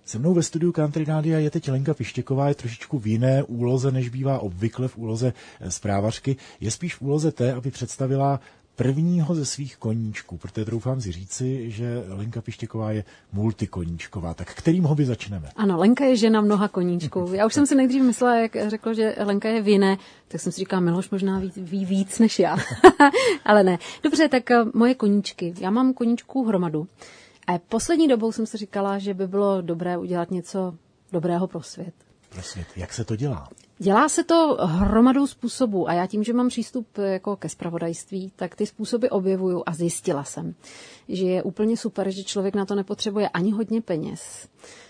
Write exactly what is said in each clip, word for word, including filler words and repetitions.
Se mnou ve studiu Country Rádia je teď Lenka Pištěková, je trošičku v jiné úloze, než bývá obvykle v úloze zprávařky. Je spíš v úloze té, aby představila prvního ze svých koníčků, protože troufám si říci, že Lenka Pištěková je multikoníčková. Tak kterým hobby začneme? Ano, Lenka je žena mnoha koníčků. Já už jsem si nejdřív myslela, jak řekl, že Lenka je v jiné, tak jsem si říkala, Miloš možná ví, ví víc než já. Ale ne. Dobře, tak moje koníčky. Já mám koníčků hromadu. A poslední dobou jsem si říkala, že by bylo dobré udělat něco dobrého pro svět. Pro svět. Jak se to dělá? Dělá se to hromadou způsobů a já tím, že mám přístup jako ke zpravodajství, tak ty způsoby objevuju a zjistila jsem, že je úplně super, že člověk na to nepotřebuje ani hodně peněz,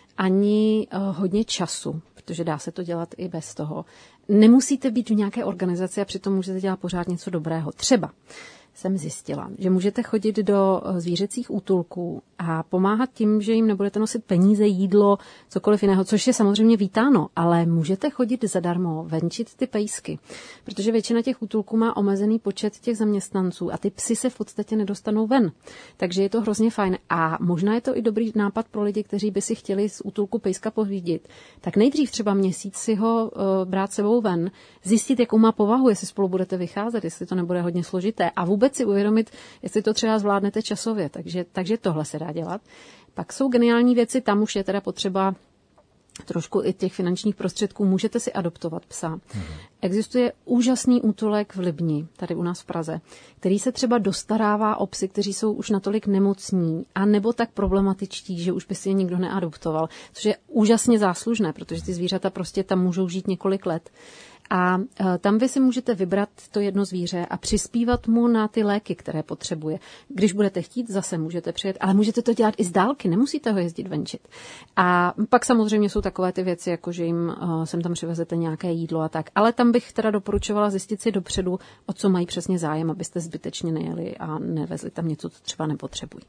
ani uh, hodně času, protože dá se to dělat i bez toho. Nemusíte být v nějaké organizaci a přitom můžete dělat pořád něco dobrého. Třeba jsem zjistila, že můžete chodit do zvířecích útulků a pomáhat tím, že jim nebudete nosit peníze, jídlo, cokoliv jiného, což je samozřejmě vítáno, ale můžete chodit zadarmo, venčit ty pejsky, protože většina těch útulků má omezený počet těch zaměstnanců a ty psy se v podstatě nedostanou ven. Takže je to hrozně fajn a možná je to i dobrý nápad pro lidi, kteří by si chtěli z útulku pejska pořídit. Tak nejdřív třeba měsíc si ho uh, brát sebou ven, zjistit, jakou má povahu, jestli spolu budete vycházet, jestli to nebude hodně složité a vůbec si uvědomit, jestli to třeba zvládnete časově. Takže, takže tohle se dá dělat. Pak jsou geniální věci, tam už je teda potřeba trošku i těch finančních prostředků. Můžete si adoptovat psa. Mhm. Existuje úžasný útulek v Libni, tady u nás v Praze, který se třeba dostarává o psy, kteří jsou už natolik nemocní a nebo tak problematičtí, že už by si je nikdo neadoptoval, což je úžasně záslužné, protože ty zvířata prostě tam můžou žít několik let. A tam vy si můžete vybrat to jedno zvíře a přispívat mu na ty léky, které potřebuje. Když budete chtít, zase můžete přijet, ale můžete to dělat i z dálky, nemusíte ho jezdit venčit. A pak samozřejmě jsou takové ty věci, jako že jim sem tam přivezete nějaké jídlo a tak. Ale tam bych teda doporučovala zjistit si dopředu, o co mají přesně zájem, abyste zbytečně nejeli a nevezli tam něco, co třeba nepotřebují.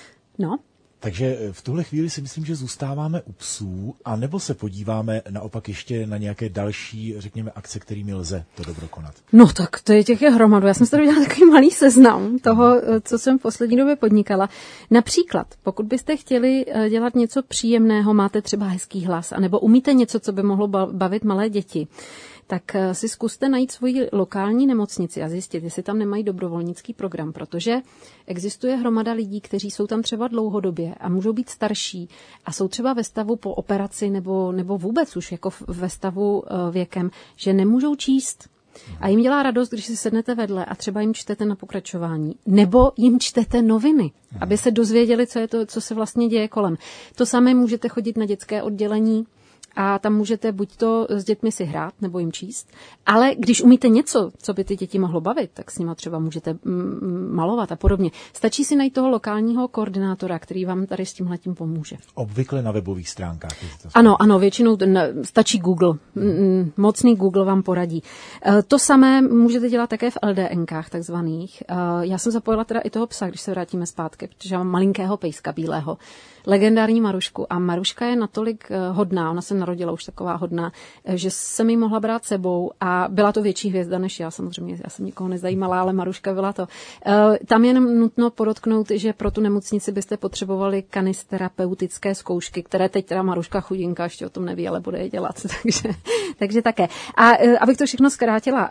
No. Takže v tuhle chvíli si myslím, že zůstáváme u psů, a nebo se podíváme naopak ještě na nějaké další, řekněme, akce, kterými lze to dobro konat. No tak to je těch je hromadu. Já jsem si tady udělala takový malý seznam toho, co jsem v poslední době podnikala. Například, pokud byste chtěli dělat něco příjemného, máte třeba hezký hlas, anebo umíte něco, co by mohlo bavit malé děti, tak si zkuste najít svoji lokální nemocnici a zjistit, jestli tam nemají dobrovolnický program, protože existuje hromada lidí, kteří jsou tam třeba dlouhodobě a můžou být starší a jsou třeba ve stavu po operaci nebo, nebo vůbec už jako ve stavu věkem, že nemůžou číst. A jim dělá radost, když si sednete vedle a třeba jim čtete na pokračování. Nebo jim čtete noviny, aby se dozvěděli, co je to, co se vlastně děje kolem. To samé můžete chodit na dětské oddělení, a tam můžete buď to s dětmi si hrát, nebo jim číst, ale když umíte něco, co by ty děti mohlo bavit, tak s nima třeba můžete malovat a podobně. Stačí si najít toho lokálního koordinátora, který vám tady s tímhletím pomůže. Obvykle na webových stránkách. Ano, ano, většinou stačí Google. Mocný Google vám poradí. To samé můžete dělat také v el dé enkách takzvaných. Já jsem zapojila teda i toho psa, když se vrátíme zpátky, protože mám malinkého pejska bílého. Legendární Marušku. A Maruška je natolik hodná, ona se narodila už taková hodná, že jsem ji mohla brát sebou a byla to větší hvězda než já, samozřejmě, já jsem nikoho nezajímala, ale Maruška byla to. Tam je nutno podotknout, že pro tu nemocnici byste potřebovali kanisterapeutické zkoušky, které teď teda Maruška chudinka ještě o tom neví, ale bude je dělat, takže, takže také. A abych to všechno zkrátila,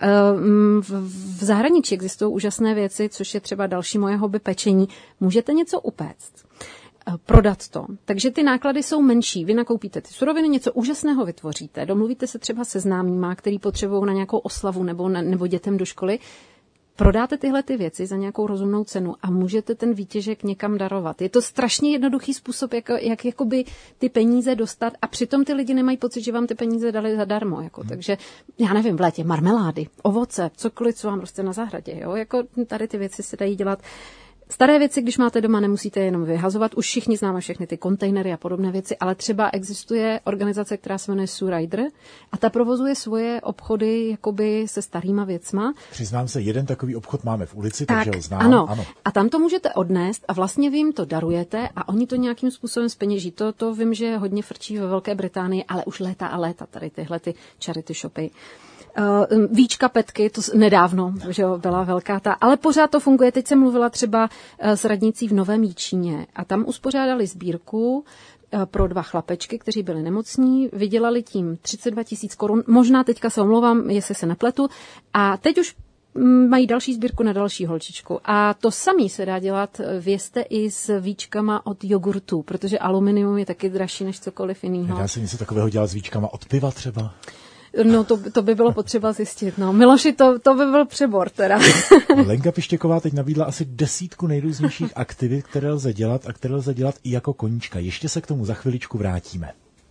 v zahraničí existují úžasné věci, což je třeba další moje hobby pečení. Můžete něco upéct, prodat to. Takže ty náklady jsou menší. Vy nakoupíte ty suroviny, něco úžasného vytvoříte, domluvíte se třeba se známýma, který potřebují na nějakou oslavu nebo, na, nebo dětem do školy, prodáte tyhle ty věci za nějakou rozumnou cenu a můžete ten výtěžek někam darovat. Je to strašně jednoduchý způsob, jak, jak jakoby ty peníze dostat a přitom ty lidi nemají pocit, že vám ty peníze dali zadarmo. Jako. Hmm. Takže já nevím, v létě marmelády, ovoce, cokoliv, co vám roste na zahradě. Jo? Jako tady ty věci se dají dělat. Staré věci, když máte doma, nemusíte jenom vyhazovat. Už všichni známe všechny ty kontejnery a podobné věci, ale třeba existuje organizace, která se jmenuje Sue a ta provozuje svoje obchody jakoby se starýma věcma. Přiznám se, jeden takový obchod máme v ulici, tak, takže ho znám. Ano. ano. A tam to můžete odnést a vlastně vy jim to darujete a oni to nějakým způsobem zpeněží. To, to vím, že hodně frčí ve Velké Británii, ale už léta a léta tady tyhle ty charity shopy. Uh, Víčka Petky, to nedávno, že jo, byla velká ta, ale pořád to funguje. Teď jsem mluvila třeba uh, s radnicí v Novém Jičíně a tam uspořádali sbírku pro dva chlapečky, kteří byli nemocní, vydělali tím třicet dva tisíc korun, možná teďka se omlouvám, jestli se nepletu, a teď už mají další sbírku na další holčičku. A to samý se dá dělat, vězte, i s víčkama od jogurtu, protože aluminium je taky dražší než cokoliv jiného. Dá se něco takového dělat s víčkama od piva třeba? No to, to by bylo potřeba zjistit. No. Miloši, to, to by byl přebor teda. Lenka Pištěková teď nabídla asi desítku nejrůznějších aktivit, které lze dělat a které lze dělat i jako koníčka. Ještě se k tomu za chviličku vrátíme.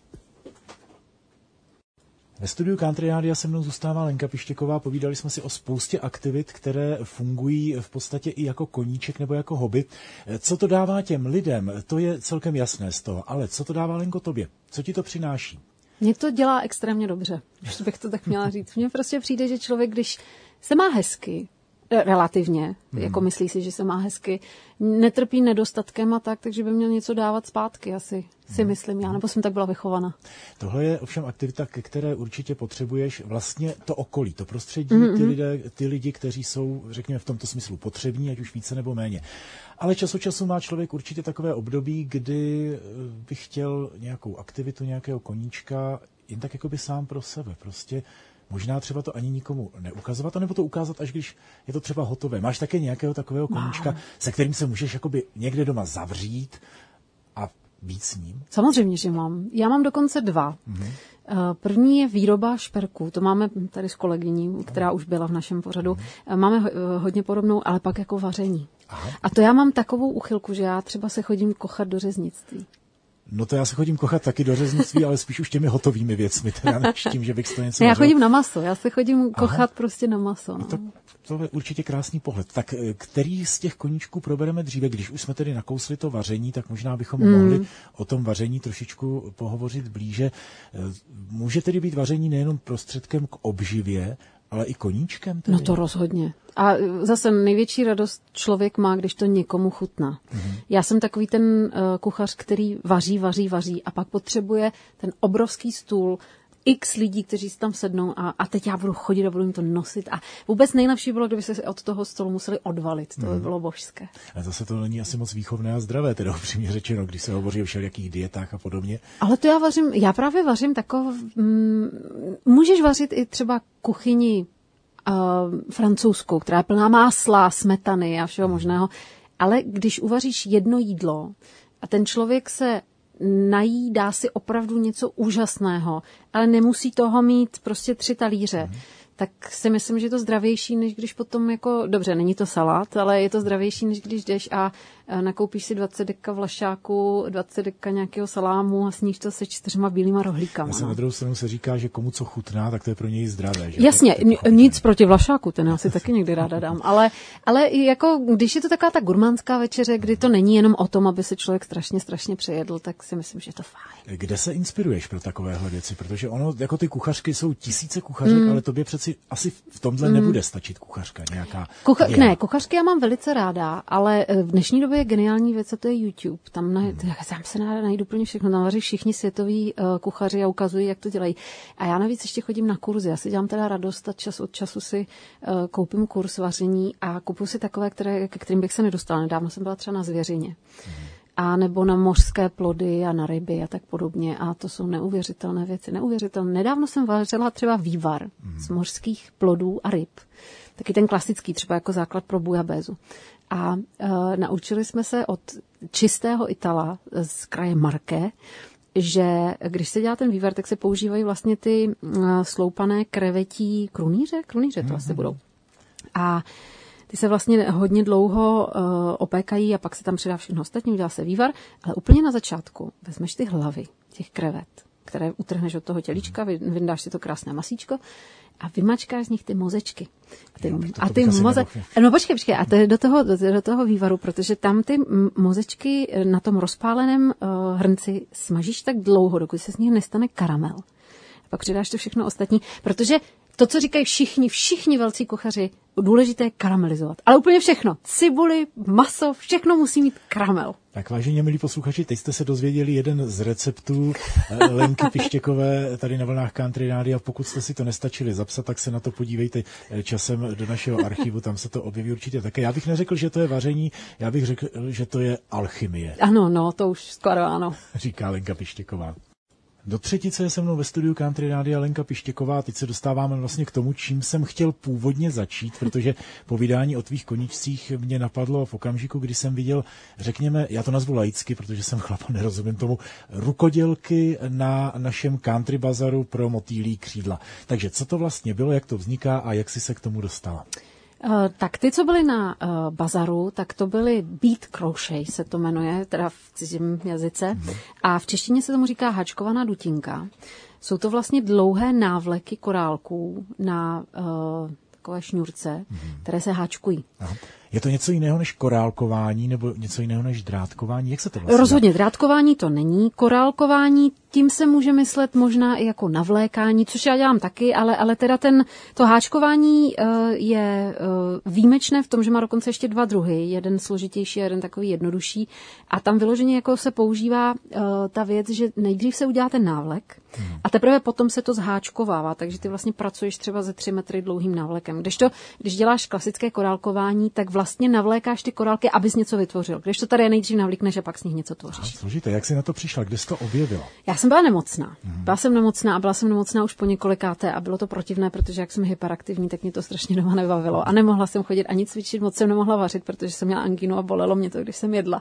Ve studiu Country Rádia se mnou zůstává Lenka Pištěková. Povídali jsme si o spoustě aktivit, které fungují v podstatě i jako koníček nebo jako hobby. Co to dává těm lidem, to je celkem jasné z toho. Ale co to dává, Lenko, tobě? Co ti to přináší? Mně to dělá extrémně dobře, když bych to tak měla říct. Mně prostě přijde, že člověk, když se má hezky, relativně, hmm. jako myslí si, že se má hezky, netrpí nedostatkem a tak, takže by měl něco dávat zpátky, asi si hmm. myslím já, nebo jsem tak byla vychovaná. Tohle je ovšem aktivita, ke které určitě potřebuješ vlastně to okolí, to prostředí, hmm. ty, lidé, ty lidi, kteří jsou, řekněme, v tomto smyslu potřební, ať už více nebo méně. Ale čas od času má člověk určitě takové období, kdy by chtěl nějakou aktivitu, nějakého koníčka, jen tak jako by sám pro sebe, prostě možná třeba to ani nikomu neukazovat, anebo to ukázat, až když je to třeba hotové. Máš také nějakého takového koníčka, no. se kterým se můžeš jakoby někde doma zavřít a být s ním? Samozřejmě, že mám. Já mám dokonce dva. Mm-hmm. První je výroba šperků. To máme tady s kolegyní, která už byla v našem pořadu. Mm-hmm. Máme hodně podobnou, ale pak jako vaření. Aha. A to já mám takovou uchylku, že já třeba se chodím kochat do řeznictví. No to já se chodím kochat taky do řeznictví, ale spíš už těmi hotovými věcmi, teda než tím, že bych to něco Já chodím na maso, já se chodím kochat Aha. prostě na maso. No. To, to je určitě krásný pohled. Tak který z těch koníčků probereme dříve? Když už jsme tedy nakousli to vaření, tak možná bychom mm. mohli o tom vaření trošičku pohovořit blíže. Může tedy být vaření nejenom prostředkem k obživě, ale i koníčkem tedy? No to rozhodně. A zase největší radost člověk má, když to někomu chutná. Mm-hmm. Já jsem takový ten uh, kuchař, který vaří, vaří, vaří a pak potřebuje ten obrovský stůl, x lidí, kteří si tam sednou a, a teď já budu chodit a budu jim to nosit. A vůbec nejlepší bylo, kdyby se od toho stolu museli odvalit. To by mm. bylo božské. A zase to není asi moc výchovné a zdravé, teda upřímně řečeno, když se hovoří o všelijakých dietách a podobně. Ale to já vařím, já právě vařím takov, mm, můžeš vařit i třeba kuchyni Uh, francouzskou, která je plná másla, smetany a všeho možného. Ale když uvaříš jedno jídlo a ten člověk se nají, dá si opravdu něco úžasného, ale nemusí toho mít prostě tři talíře, mm. tak si myslím, že je to zdravější, než když potom jako, dobře, není to salát, ale je to zdravější, než když jdeš a nakoupíš si dvacet deka vlašáku, dvacet deka nějakého salámu a sníš to se čtyřma bílýma rohlíkama. Zase na druhou stranu se říká, že komu co chutná, tak to je pro něj zdravé. Že? Jasně, to, to nic proti vlašáku, ten já si taky někdy ráda dám, ale, ale jako, když je to taková ta gurmánská večeře, kdy to není jenom o tom, aby se člověk strašně, strašně přejedl, tak si myslím, že je to fajn. Kde se inspiruješ pro takovéhle věci? Protože ono, jako ty kuchařky jsou tisíce kuchařek, mm. ale tobě přeci asi v tomhle mm. nebude stačit kuchařka nějaká. Kucha- ne, kuchařky já mám velice ráda, ale v dnešní době je geniální věc, a to je YouTube. Tam, na, hmm. tam se najdu úplně všechno. Tam vaří všichni světoví uh, kuchaři a ukazují, jak to dělají. A já navíc ještě chodím na kurzy. Já si dělám teda radost a čas od času si uh, koupím kurz vaření a kupuju si takové, které, ke kterým bych se nedostala. Nedávno jsem byla třeba na zvěřině. Hmm. A nebo na mořské plody a na ryby a tak podobně. A to jsou neuvěřitelné věci. Neuvěřitelné. Nedávno jsem vařila třeba vývar hmm. z mořských plodů a ryb. Taky ten klasický, třeba jako základ pro bujabézu. A uh, naučili jsme se od čistého Itala z kraje Marke, že když se dělá ten vývar, tak se používají vlastně ty uh, sloupané krevetí krunýře, krunýře to mm-hmm. asi budou. A ty se vlastně hodně dlouho uh, opékají a pak se tam přidá všechno ostatní, udělá se vývar, ale úplně na začátku vezmeš ty hlavy těch krevet, které utrhneš od toho tělíčka, vyndáš si to krásné masíčko a vymačkáš z nich ty mozečky. A ty, jo, to, to a ty moze... No počkej, počkej, a to je do toho, do, do toho vývaru, protože tam ty mozečky na tom rozpáleném uh, hrnci smažíš tak dlouho, dokud se z nich nestane karamel. A pak přidáš to všechno ostatní, protože to, co říkají všichni, všichni velcí kuchaři, důležité je karamelizovat. Ale úplně všechno. Cibuli, maso, všechno musí mít karamel. Tak vážení milí posluchači, teď jste se dozvěděli jeden z receptů Lenky Pištěkové tady na vlnách Country Rádia. Pokud jste si to nestačili zapsat, tak se na to podívejte časem do našeho archivu, tam se to objeví určitě také. Já bych neřekl, že to je vaření, já bych řekl, že to je alchymie. Ano, no, to už skoro ano. Říká Lenka Pištěková. Do třetice je se mnou ve studiu Country Rádia Lenka Pištěková. Teď se dostáváme vlastně k tomu, čím jsem chtěl původně začít, protože povídání o tvých koníčcích mě napadlo v okamžiku, kdy jsem viděl, řekněme, já to nazvu laicky, protože jsem chlap a nerozumím tomu, rukodělky na našem country bazaru pro motýlí křídla. Takže co to vlastně bylo, jak to vzniká a jak jsi se k tomu dostala? Uh, tak ty, co byly na uh, bazaru, tak to byly bead crochet, se to jmenuje, teda v cizím jazyce. Hmm. A v češtině se tomu říká háčkovaná dutinka. Jsou to vlastně dlouhé návleky korálků na uh, takové šňůrce, hmm. které se háčkují. Aha. Je to něco jiného než korálkování nebo něco jiného než drátkování? Jak se to vlastně Rozhodně, dá? Drátkování to není. Korálkování, tím se může myslet možná i jako navlékání, což já dělám taky, ale, ale teda ten, to háčkování uh, je uh, výjimečné v tom, že má dokonce ještě dva druhy. Jeden složitější a jeden takový jednodušší. A tam vyloženě jako se používá uh, ta věc, že nejdřív se udělá ten návlek hmm. a teprve potom se to zháčkovává. Takže ty vlastně pracuješ třeba ze tři metry dlouhým návlekem. Když to, když děláš klasické korálkování, tak vlastně navlékáš ty korálky, abys něco vytvořil. Když to tady nejdřív navlíkneš a pak z nich něco tvoříš. Složité, jak jsi na to přišla? Kde jsi to objevila? Já jsem byla nemocná. Mm. Byla jsem nemocná a byla jsem nemocná už po několikáté a bylo to protivné, protože jak jsem hyperaktivní, tak mě to strašně doma nebavilo a nemohla jsem chodit ani cvičit, moc jsem nemohla vařit, protože jsem měla angínu a bolelo mě to, když jsem jedla.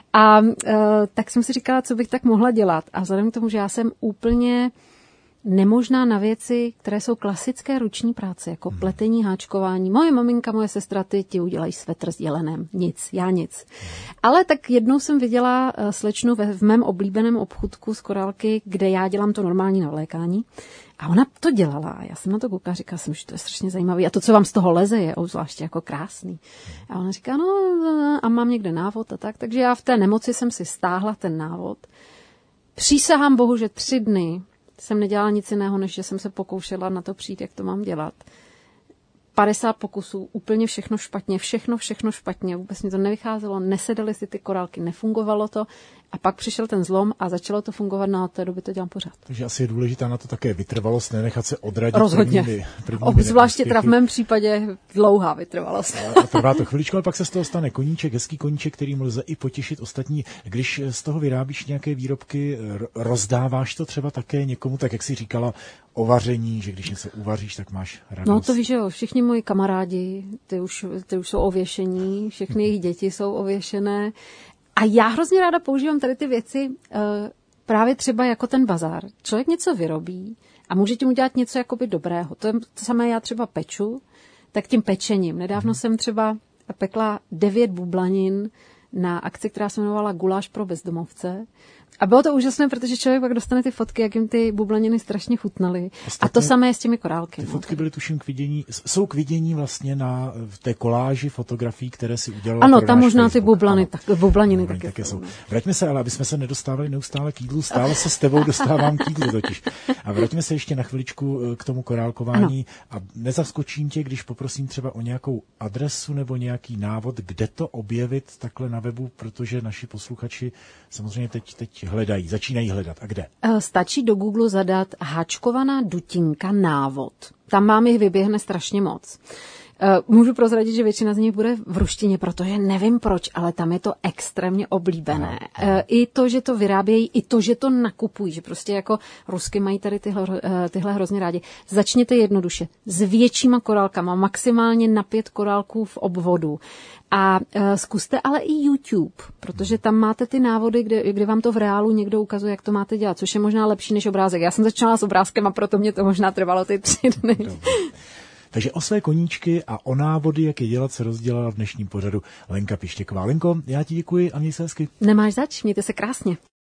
A e, tak jsem si říkala, co bych tak mohla dělat. A vzhledem k tomu, že já jsem úplně nemožná na věci, které jsou klasické ruční práce, jako hmm. pletení, háčkování. Moje maminka, moje sestra, ty ti udělají svetr s jelenem. Nic, já nic. Hmm. Ale tak jednou jsem viděla slečnu ve, v mém oblíbeném obchůdku z korálky, kde já dělám to normální navlékání. A ona to dělala. Já jsem na to koukala, říkala jsem, že to je strašně zajímavé. A to, co vám z toho leze, je obzvláště jako krásný. A ona říká, no a mám někde návod a tak. Takže já v té nemoci jsem si stáhla ten návod. Přísahám Bohu, že tři dny jsem nedělala nic jiného, než že jsem se pokoušela na to přijít, jak to mám dělat. padesát pokusů, úplně všechno špatně, všechno, všechno špatně, vůbec mi to nevycházelo, nesedaly si ty korálky, nefungovalo to a pak přišel ten zlom a začalo to fungovat, no a od té doby to dělám pořád. Takže asi je důležitá na to také vytrvalost, nenechat se odradit. Rozhodně. Prvními, prvními Obzvláště teda v mém případě dlouhá vytrvalost. A trvá to chviličku, ale pak se z toho stane koníček, hezký koníček, kterým lze i potěšit ostatní. Když z toho vyrábíš nějaké výrobky, rozdáváš to třeba také někomu, tak jak jsi říkala, o vaření, že když něco uvaříš, tak máš radost. No to víš, že jo, všichni moji kamarádi, ty už, ty už jsou ověšení, všechny jejich děti jsou ověšené. A já hrozně ráda používám tady ty věci uh, právě třeba jako ten bazár. Člověk něco vyrobí a může tím udělat něco jakoby dobrého. To je to samé, já třeba peču, tak tím pečením. Nedávno jsem třeba pekla devět bublanin na akci, která se jmenovala Guláš pro bezdomovce. A bylo to úžasné, protože člověk pak dostane ty fotky, jak jim ty bublaniny strašně chutnaly. Ostatně, a to samé je s těmi korálky. Ty no. fotky byly tuším k vidění, jsou k vidění vlastně na v té koláži fotografií, které si udělala. Ano, tam možná Facebook. ty bublany, tak, bublaniny taky, taky jsou. Vraťme se, ale aby jsme se nedostávali neustále k jídlu, stále se s tebou dostávám k jídlu totiž. A vraťme se ještě na chviličku k tomu korálkování ano. A nezaskočím tě, když poprosím třeba o nějakou adresu nebo nějaký návod, kde to objevit takhle na webu, protože naši posluchači samozřejmě teď, teď hledají, začínají hledat. A kde? Stačí do Google zadat háčkovaná dutinka návod. Tam vám jich vyběhne strašně moc. Můžu prozradit, že většina z nich bude v ruštině, protože nevím proč, ale tam je to extrémně oblíbené. Aha. I to, že to vyrábějí, i to, že to nakupují, že prostě jako Rusky mají tady tyhle, tyhle hrozně rádi. Začněte jednoduše s většíma korálkama, maximálně na pět korálků v obvodu. A uh, zkuste ale i YouTube, protože tam máte ty návody, kde, kde vám to v reálu někdo ukazuje, jak to máte dělat, což je možná lepší než obrázek. Já jsem začala s obrázkem a proto mě to možná trvalo ty tři dny. Dobře. Takže o své koníčky a o návody, jak je dělat, se rozdělala v dnešním pořadu Lenka Pištěková. Lenko, já ti děkuji a měj se hezky. Nemáš zač, mějte se krásně.